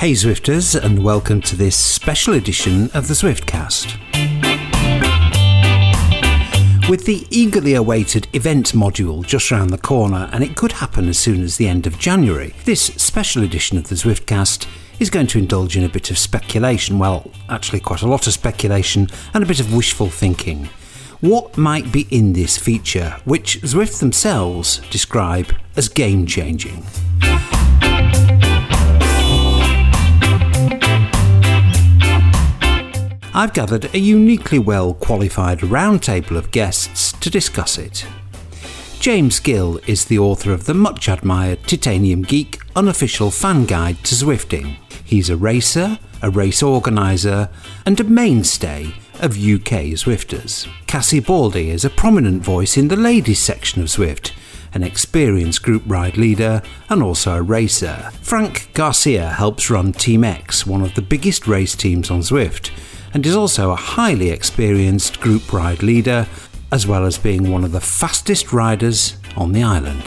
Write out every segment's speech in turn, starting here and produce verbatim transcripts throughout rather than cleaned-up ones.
Hey Zwifters, and welcome to this special edition of the Zwiftcast. With the eagerly awaited event module just around the corner, and it could happen as soon as the end of January, this special edition of the Zwiftcast is going to indulge in a bit of speculation, well, actually quite a lot of speculation and a bit of wishful thinking. What might be in this feature, which Zwift themselves describe as game-changing? I've gathered a uniquely well-qualified roundtable of guests to discuss it. James Gill is the author of the much-admired Titanium Geek unofficial fan guide to Zwifting. He's a racer, a race organiser, and a mainstay of U K Zwifters. Cassie Baldy is a prominent voice in the ladies section of Zwift, an experienced group ride leader and also a racer. Frank Garcia helps run Team X, one of the biggest race teams on Zwift, and is also a highly experienced group ride leader, as well as being one of the fastest riders on the island.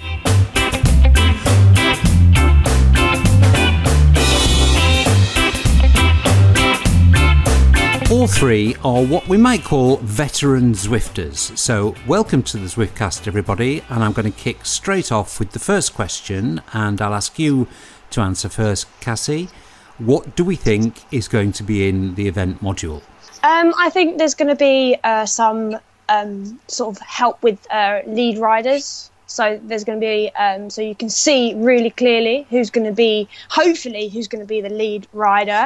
All three are what we might call veteran Zwifters. So welcome to the Zwiftcast, everybody, and I'm going to kick straight off with the first question, and I'll ask you to answer first, Cassie. What do we think is going to be in the event module? Um, I think there's going to be uh, some um, sort of help with uh, lead riders. So there's going to be, um, so you can see really clearly who's going to be, hopefully, who's going to be the lead rider.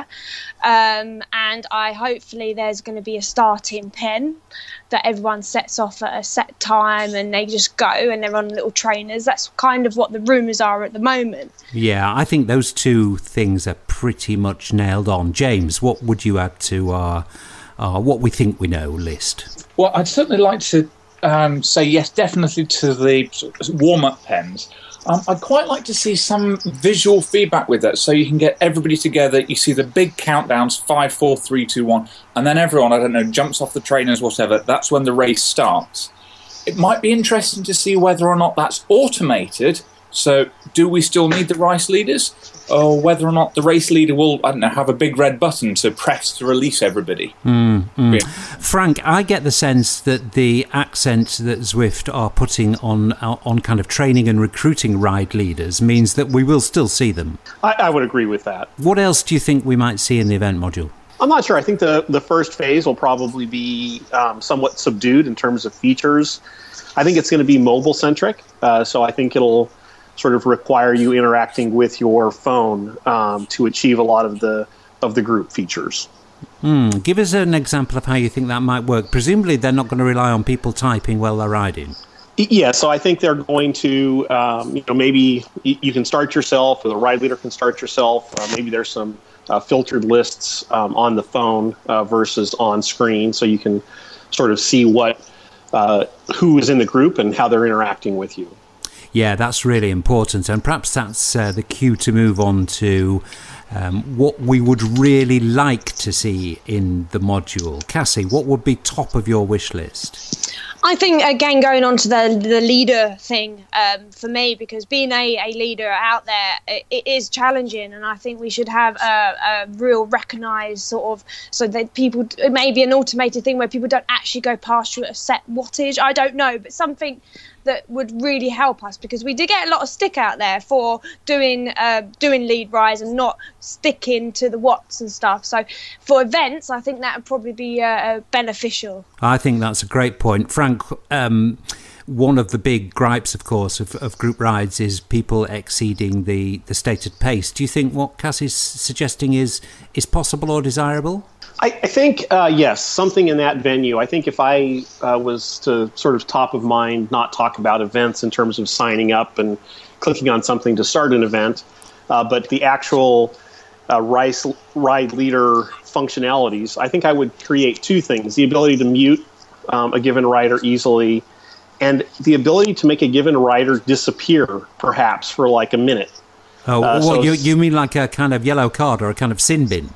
Um, and I hopefully there's going to be a starting pen that everyone sets off at a set time and they just go and they're on little trainers. That's kind of what the rumours are at the moment. Yeah, I think those two things are pretty much nailed on. James, what would you add to our, our what we think we know list? Well, I'd certainly like to Um, say yes, definitely to the warm-up pens. Um, I'd quite like to see some visual feedback with that, so you can get everybody together. You see the big countdowns, five, four, three, two, one, and then everyone, I don't know, jumps off the trainers, whatever. That's when the race starts. It might be interesting to see whether or not that's automated. So, do we still need the race leaders, or whether or not the race leader will, I don't know, have a big red button to press to release everybody? Mm, mm. Yeah. Frank, I get the sense that the accent that Zwift are putting on on kind of training and recruiting ride leaders means that we will still see them. I, I would agree with that. What else do you think we might see in the event module? I'm not sure. I think the, the first phase will probably be um, somewhat subdued in terms of features. I think it's going to be mobile-centric, uh, so I think it'll sort of require you interacting with your phone um, to achieve a lot of the of the group features. Mm, give us an example of how you think that might work. Presumably they're not going to rely on people typing while they're riding. Yeah, so I think they're going to, um, you know, maybe you can start yourself, or the ride leader can start yourself. Uh, maybe there's some uh, filtered lists um, on the phone uh, versus on screen, so you can sort of see what uh, who is in the group and how they're interacting with you. Yeah, that's really important, and perhaps that's uh, the cue to move on to um, what we would really like to see in the module. Cassie, what would be top of your wish list? I think, again, going on to the the leader thing um, for me, because being a, a leader out there, it, it is challenging, and I think we should have a, a real recognised sort of, so that people, it may be an automated thing where people don't actually go past you at a set wattage, I don't know, but something that would really help us, because we do get a lot of stick out there for doing uh, doing lead rides and not sticking to the watts and stuff. So for events, I think that would probably be uh, beneficial. I think that's a great point. Frank, um, one of the big gripes, of course, of, of group rides is people exceeding the, the stated pace. Do you think what Cassie's suggesting is, is possible or desirable? I, I think, uh, yes, something in that venue. I think if I uh, was to sort of top of mind, not talk about events in terms of signing up and clicking on something to start an event, uh, but the actual uh, rice, ride leader functionalities, I think I would create two things. The ability to mute um, a given rider easily, and the ability to make a given rider disappear, perhaps, for like a minute. Oh, uh, well, so you, you mean like a kind of yellow card or a kind of sin bin?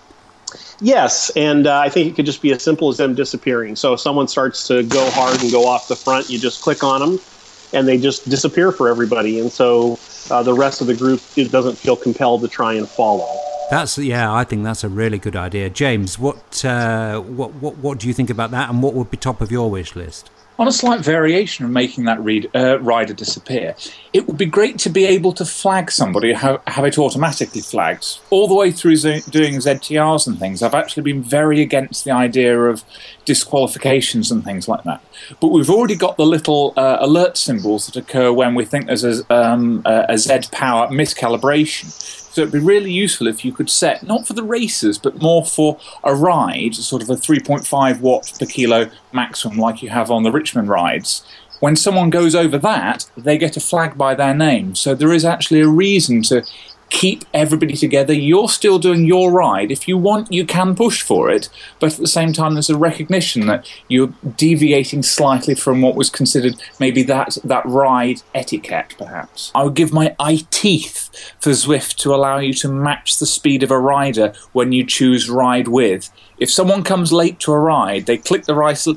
Yes, and uh, I think it could just be as simple as them disappearing. So if someone starts to go hard and go off the front, you just click on them, and they just disappear for everybody. And so uh, the rest of the group, it doesn't feel compelled to try and follow. That's yeah. I think that's a really good idea, James. What uh, what what what do you think about that? And what would be top of your wish list? On a slight variation of making that read, uh, rider disappear, it would be great to be able to flag somebody, have, have it automatically flagged. All the way through z- doing Z T Rs and things, I've actually been very against the idea of disqualifications and things like that. But we've already got the little uh, alert symbols that occur when we think there's a, um, a, a Z power miscalibration. So it'd be really useful if you could set, not for the racers, but more for a ride, sort of a three point five watt per kilo maximum like you have on the Richmond rides. When someone goes over that, they get a flag by their name. So there is actually a reason to keep everybody together. You're still doing your ride. If you want, you can push for it. But at the same time, there's a recognition that you're deviating slightly from what was considered maybe that, that ride etiquette, perhaps. I would give my eye teeth for Zwift to allow you to match the speed of a rider when you choose ride with. If someone comes late to a ride, they click the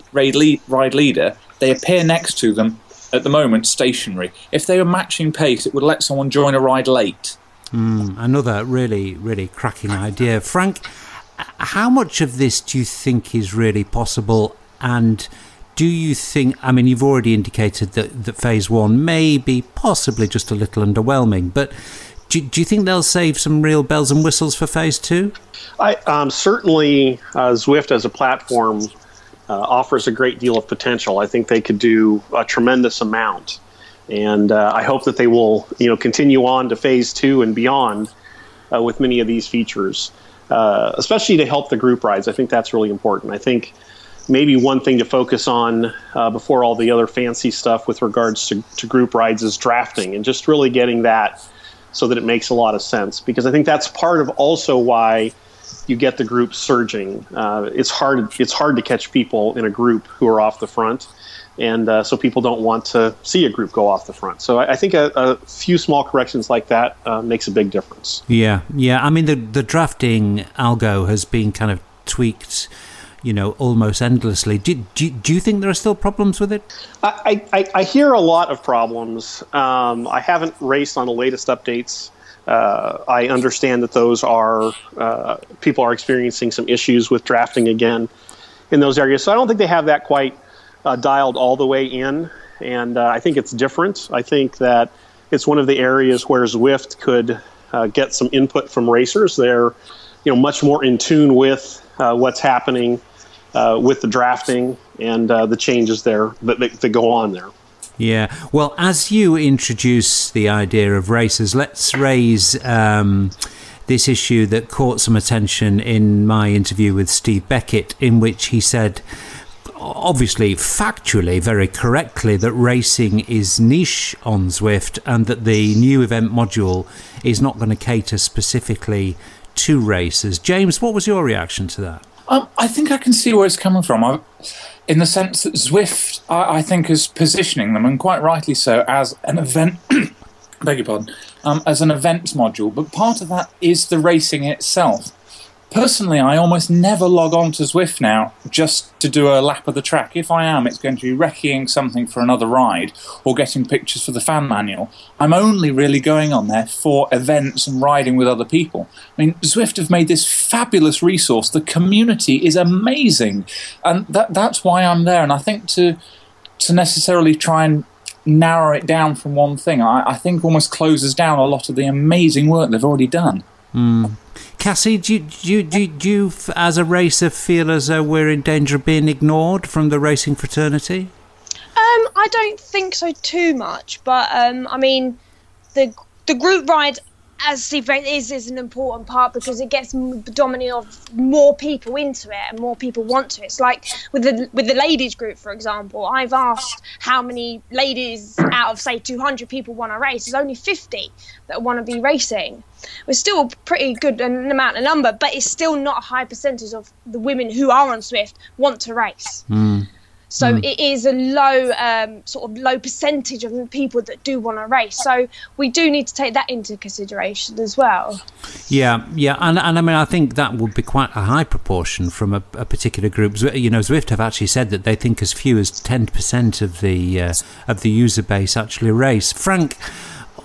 ride leader, they appear next to them, at the moment, stationary. If they were matching pace, it would let someone join a ride late. Mm, another really, really cracking idea. Frank, how much of this do you think is really possible? And do you think, I mean, you've already indicated that, that phase one may be possibly just a little underwhelming, but do, do you think they'll save some real bells and whistles for phase two? I um, certainly, uh, Zwift as a platform uh, offers a great deal of potential. I think they could do a tremendous amount. And uh, I hope that they will, you know, continue on to phase two and beyond uh, with many of these features, uh, especially to help the group rides. I think that's really important. I think maybe one thing to focus on uh, before all the other fancy stuff with regards to, to group rides is drafting, and just really getting that so that it makes a lot of sense. Because I think that's part of also why you get the group surging. Uh, it's hard. It's hard to catch people in a group who are off the front. And uh, so people don't want to see a group go off the front. So I, I think a, a few small corrections like that uh, makes a big difference. Yeah, yeah. I mean, the the drafting algo has been kind of tweaked, you know, almost endlessly. Do, do, do you think there are still problems with it? I, I, I hear a lot of problems. Um, I haven't raced on the latest updates. Uh, I understand that those are, uh, people are experiencing some issues with drafting again in those areas. So I don't think they have that quite Uh, dialed all the way in, and uh, I think it's different. I think that it's one of the areas where Zwift could uh, get some input from racers. They're, you know, much more in tune with uh, what's happening uh, with the drafting and uh, the changes there that, that, that go on there. Yeah. Well, as you introduce the idea of racers, let's raise um, this issue that caught some attention in my interview with Steve Beckett, in which he said, obviously factually very correctly, that racing is niche on Zwift and that the new event module is not going to cater specifically to racers. James, what was your reaction to that? Um, I think I can see where it's coming from, I, in the sense that Zwift, I, I think, is positioning them, and quite rightly so, as an event beg your pardon, um, as an events module, but part of that is the racing itself. Personally, I almost never log on to Zwift now just to do a lap of the track. If I am, it's going to be recceing something for another ride or getting pictures for the fan manual. I'm only really going on there for events and riding with other people. I mean, Zwift have made this fabulous resource. The community is amazing, and that that's why I'm there. And I think to to necessarily try and narrow it down from one thing, I, I think almost closes down a lot of the amazing work they've already done. Mm. Cassie, do you, do, you, do, you, do you, as a racer, feel as though we're in danger of being ignored from the racing fraternity? Um, I don't think so too much, but um, I mean, the the group ride, as Steve Brent is, is an important part because it gets the dominance of more people into it and more people want to. It's like with the with the ladies group, for example. I've asked how many ladies out of, say, two hundred people want to race. There's only fifty that want to be racing. It's still a pretty good amount of number, but it's still not a high percentage of the women who are on Zwift want to race. Mm. So mm. it is a low, um, sort of low percentage of the people that do want to race. So we do need to take that into consideration as well. Yeah, yeah, and and I mean, I think that would be quite a high proportion from a, a particular group. You know, Zwift have actually said that they think as few as ten percent of the uh, of the user base actually race. Frank,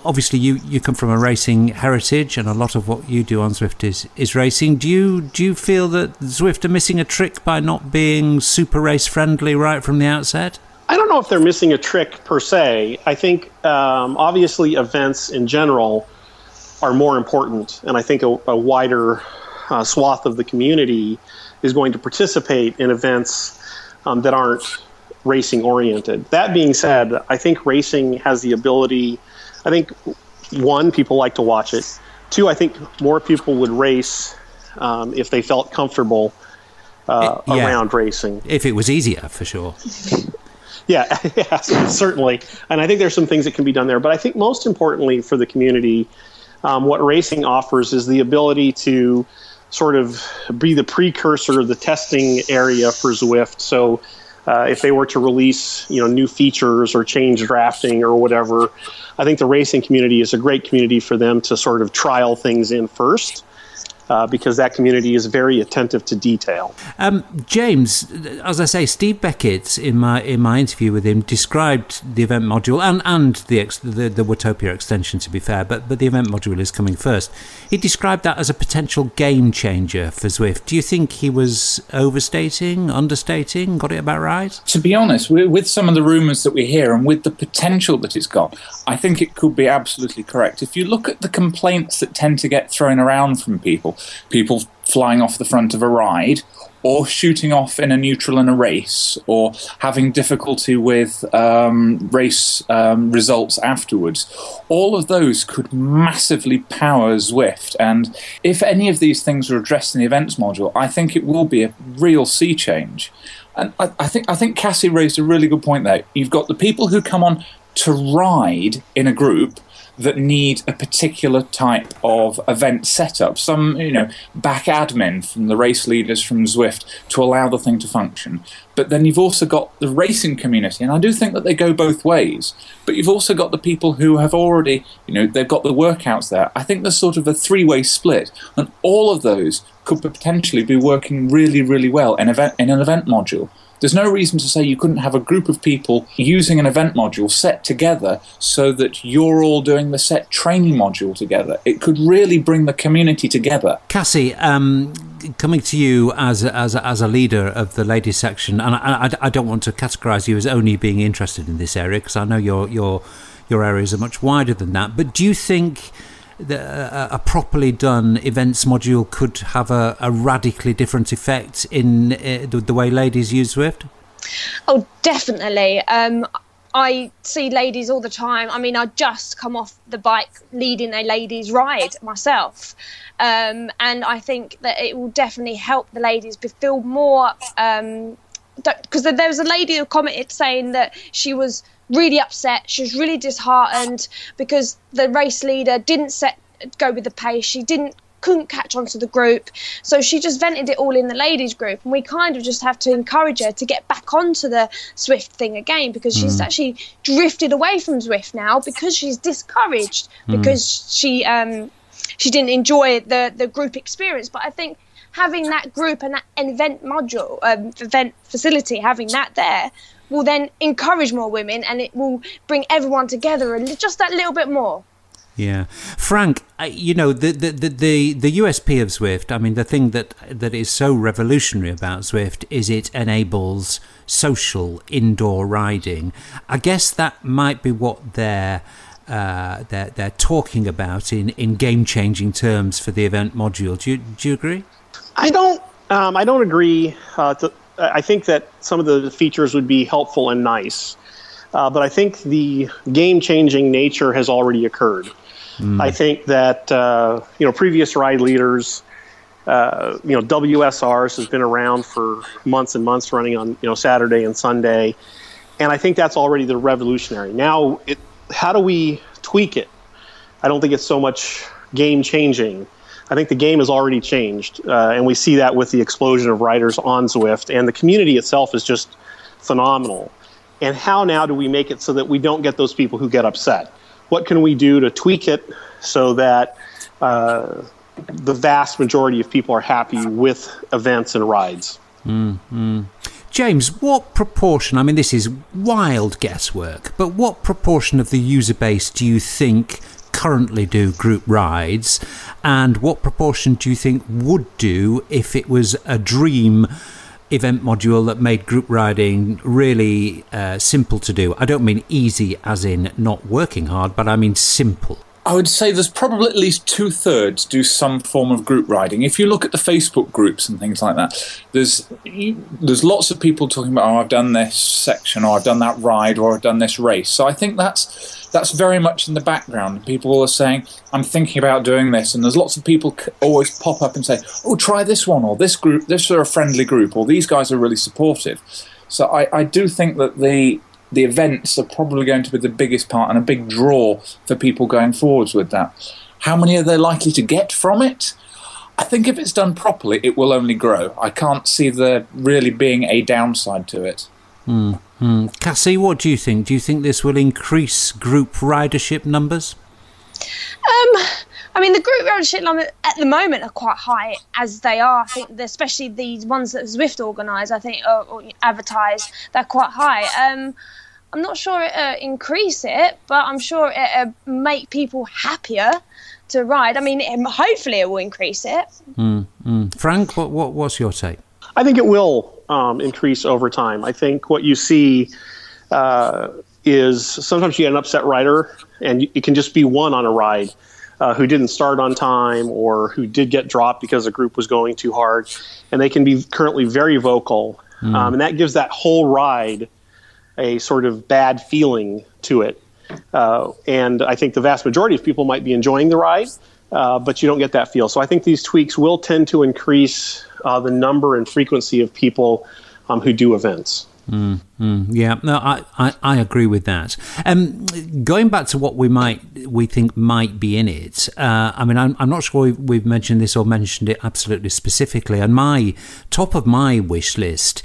obviously you, you come from a racing heritage, and a lot of what you do on Zwift is, is racing. Do you do you feel that Zwift are missing a trick by not being super race friendly right from the outset? I don't know if they're missing a trick per se. I think um, obviously events in general are more important, and I think a, a wider uh, swath of the community is going to participate in events um, that aren't racing oriented. That being said, I think racing has the ability, I think, one, people like to watch it. Two, I think more people would race um, if they felt comfortable uh, it, yeah. around racing. If it was easier, for sure. Yeah, yeah, certainly. And I think there's some things that can be done there. But I think most importantly for the community, um, what racing offers is the ability to sort of be the precursor, the testing area for Zwift. So uh, if they were to release, you know, new features or change drafting or whatever, I think the racing community is a great community for them to sort of trial things in first. Uh, because that community is very attentive to detail. Um, James, as I say, Steve Beckett, in my in my interview with him, described the event module and and the ex, the, the Watopia extension, to be fair, but but the event module is coming first. He described that as a potential game changer for Zwift. Do you think he was overstating, understating, got it about right? To be honest, with some of the rumours that we hear and with the potential that it's got, I think it could be absolutely correct. If you look at the complaints that tend to get thrown around from people, people flying off the front of a ride, or shooting off in a neutral in a race, or having difficulty with um, race um, results afterwards, all of those could massively power Zwift. And if any of these things are addressed in the events module, I think it will be a real sea change. And I, I think I think Cassie raised a really good point there. You've got the people who come on to ride in a group that need a particular type of event setup. Some, you know, back admin from the race leaders from Zwift to allow the thing to function. But then you've also got the racing community, and I do think that they go both ways. But you've also got the people who have already, you know, they've got the workouts there. I think there's sort of a three-way split, and all of those could potentially be working really, really well in, event, in an event module. There's no reason to say you couldn't have a group of people using an event module set together so that you're all doing the set training module together. It could really bring the community together. Cassie, um, coming to you as a, as a, as a leader of the ladies section, and I, I, I don't want to categorise you as only being interested in this area, because I know your your your areas are much wider than that. But do you think that a, a properly done events module could have a, a radically different effect in uh, the, the way ladies use Zwift? Oh, definitely. Um, I see ladies all the time. I mean, I just come off the bike leading a ladies' ride myself. Um, and I think that it will definitely help the ladies feel more... Um, because there was a lady who commented saying that she was really upset, she was really disheartened because the race leader didn't set go with the pace, she didn't couldn't catch on to the group, so she just vented it all in the ladies group, and we kind of just have to encourage her to get back onto the Zwift thing again, because mm. she's actually drifted away from Zwift now because she's discouraged mm. because she um she didn't enjoy the the group experience. But I think having that group and that event module, um, event facility, having that there will then encourage more women, and it will bring everyone together and just that little bit more. Yeah. Frank, you know, the, the, the, the, the U S P of Zwift, I mean, the thing that, that is so revolutionary about Zwift is it enables social indoor riding. I guess that might be what they're, uh, they're, they're talking about in, in game-changing terms for the event module. Do you, do you agree? I don't, um, I don't agree. Uh, to, I think that some of the features would be helpful and nice, uh, but I think the game-changing nature has already occurred. Mm. I think that uh, you know previous ride leaders, uh, you know W S Rs has been around for months and months, running on you know Saturday and Sunday, and I think that's already the revolutionary. Now, it, how do we tweak it? I don't think it's so much game-changing. I think the game has already changed, uh, and we see that with the explosion of riders on Zwift, and the community itself is just phenomenal. And how now do we make it so that we don't get those people who get upset? What can we do to tweak it so that uh, the vast majority of people are happy with events and rides? Mm-hmm. James, what proportion, I mean, this is wild guesswork, but what proportion of the user base do you think currently do group rides, and what proportion do you think would do if it was a dream event module that made group riding really uh, simple to do? I don't mean easy as in not working hard, but I mean simple. I would say there's probably at least two-thirds do some form of group riding. If you look at the Facebook groups and things like that, there's you, there's lots of people talking about, oh, I've done this section, or I've done that ride, or I've done this race. So I think that's that's very much in the background. People are saying, I'm thinking about doing this, and there's lots of people always pop up and say, oh, try this one, or this group, this are a friendly group, or these guys are really supportive. So I, I do think that the... the events are probably going to be the biggest part and a big draw for people going forwards with that. How many are they likely to get from it? I think if it's done properly, it will only grow. I can't see there really being a downside to it. Mm, mm. Cassie, what do you think? Do you think this will increase group ridership numbers? Um, I mean, the group ridership numbers at the moment are quite high as they are. I think, especially these ones that Zwift organise, I think, or, or advertise, they're quite high. Um, I'm not sure it'll uh, increase it, but I'm sure it'll uh, make people happier to ride. I mean, it, hopefully it will increase it. Mm, mm. Frank, what, what what's your take? I think it will um, increase over time. I think what you see uh, is sometimes you get an upset rider, and it can just be one on a ride uh, who didn't start on time or who did get dropped because the group was going too hard, and they can be currently very vocal, mm. um, and that gives that whole ride a sort of bad feeling to it. Uh, and I think the vast majority of people might be enjoying the ride, uh, but you don't get that feel. So I think these tweaks will tend to increase uh, the number and frequency of people um, who do events. Mm, mm, yeah, no, I, I, I agree with that. Um, going back to what we might we think might be in it, uh, I mean, I'm, I'm not sure we've, we've mentioned this or mentioned it absolutely specifically. And my top of my wish list,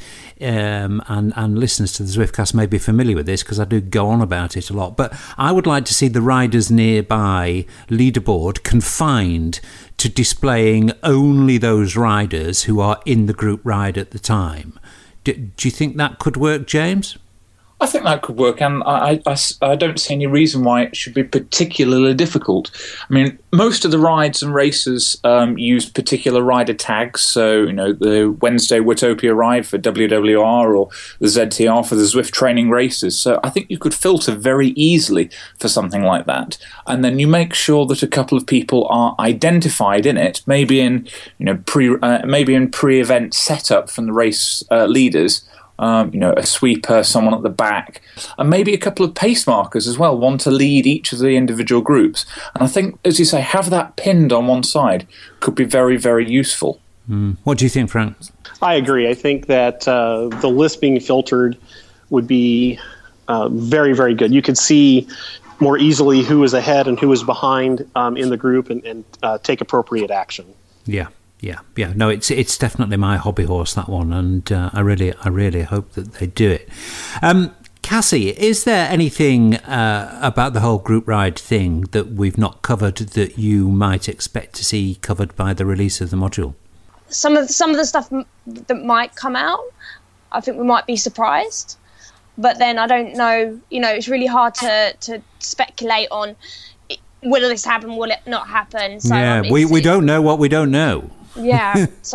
um, and, and listeners to the Zwiftcast may be familiar with this because I do go on about it a lot, but I would like to see the Riders Nearby leaderboard confined to displaying only those riders who are in the group ride at the time. Do, do you think that could work, James? I think that could work, and I, I, I don't see any reason why it should be particularly difficult. I mean, most of the rides and races um, use particular rider tags, so, you know, the Wednesday Watopia ride for W W R or the Z T R for the Zwift training races. So I think you could filter very easily for something like that. And then you make sure that a couple of people are identified in it, maybe in, you know, pre, uh, maybe in pre-event setup from the race uh, leaders. Um, you know, a sweeper, someone at the back, and maybe a couple of pace markers as well, one to lead each of the individual groups. And I think, as you say, have that pinned on one side could be very, very useful. Mm. What do you think, Frank? I agree. I think that uh, the list being filtered would be uh, very, very good. You could see more easily who is ahead and who is behind um, in the group and, and uh, take appropriate action. Yeah. Yeah, yeah, no, it's it's definitely my hobby horse, that one, and uh, I really, I really hope that they do it. Um, Cassie, is there anything uh, about the whole group ride thing that we've not covered that you might expect to see covered by the release of the module? Some of the, some of the stuff m- that might come out, I think we might be surprised, but then I don't know. You know, it's really hard to to speculate on. Will this happen? Will it not happen? So, yeah, um, we we don't know what we don't know. Yeah, so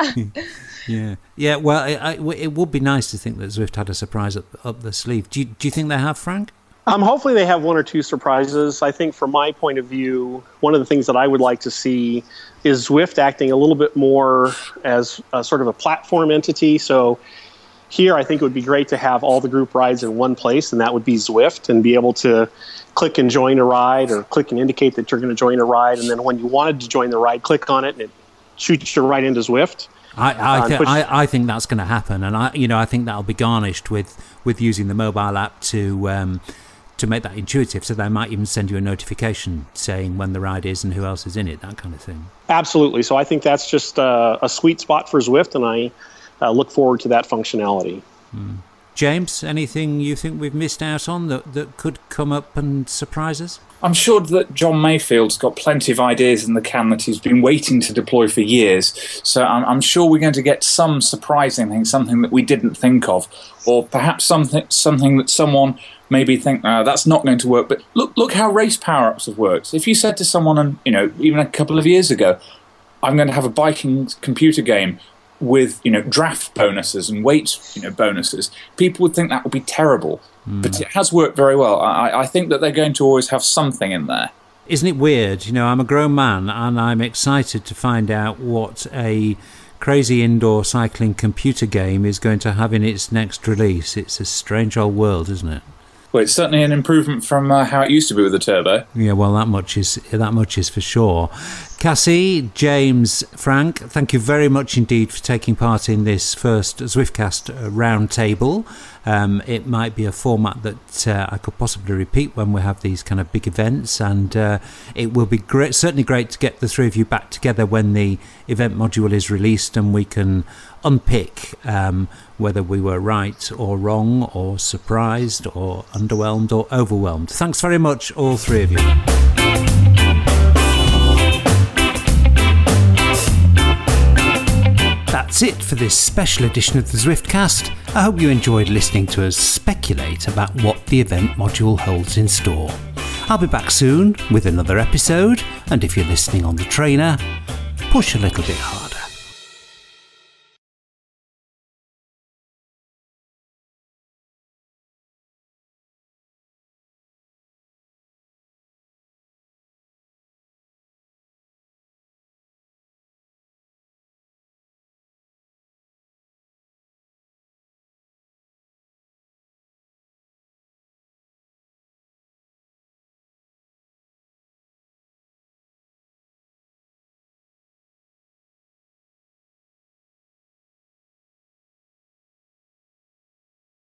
yeah, yeah. Well, it, I, it would be nice to think that Zwift had a surprise up, up the sleeve. Do you, do you think they have, Frank? Um, hopefully they have one or two surprises. I think from my point of view, one of the things that I would like to see is Zwift acting a little bit more as a, sort of a platform entity. So here I think it would be great to have all the group rides in one place, and that would be Zwift, and be able to click and join a ride or click and indicate that you're going to join a ride. And then when you wanted to join the ride, click on it and it shoots you right into Zwift. I I, th- I I think that's going to happen, and I you know I think that'll be garnished with, with using the mobile app to um, to make that intuitive. So they might even send you a notification saying when the ride is and who else is in it, that kind of thing. Absolutely. So I think that's just uh, a sweet spot for Zwift, and I uh, look forward to that functionality. Mm. James, anything you think we've missed out on that, that could come up and surprise us? I'm sure that John Mayfield's got plenty of ideas in the can that he's been waiting to deploy for years. So I'm, I'm sure we're going to get some surprising thing, something that we didn't think of, or perhaps something something that someone maybe think, uh, that's not going to work. But look, look how race power-ups have worked. If you said to someone, and you know, even a couple of years ago, I'm going to have a biking computer game with, you know, draft bonuses and weight, you know, bonuses, people would think that would be terrible. Mm. But it has worked very well. I, I think that they're going to always have something in there. Isn't it weird? You know, I'm a grown man and I'm excited to find out what a crazy indoor cycling computer game is going to have in its next release. It's a strange old world, isn't it? Well, it's certainly an improvement from uh, how it used to be with the turbo. Yeah, well, that much is that much is for sure. Cassie, James, Frank, thank you very much indeed for taking part in this first Zwiftcast roundtable. Um, it might be a format that uh, I could possibly repeat when we have these kind of big events, and uh, it will be great, certainly great to get the three of you back together when the event module is released, and we can unpick um, whether we were right or wrong, or surprised or underwhelmed or overwhelmed. Thanks very much, all three of you. That's it for this special edition of the Zwiftcast. I hope you enjoyed listening to us speculate about what the event module holds in store. I'll be back soon with another episode, and if you're listening on the trainer, push a little bit harder.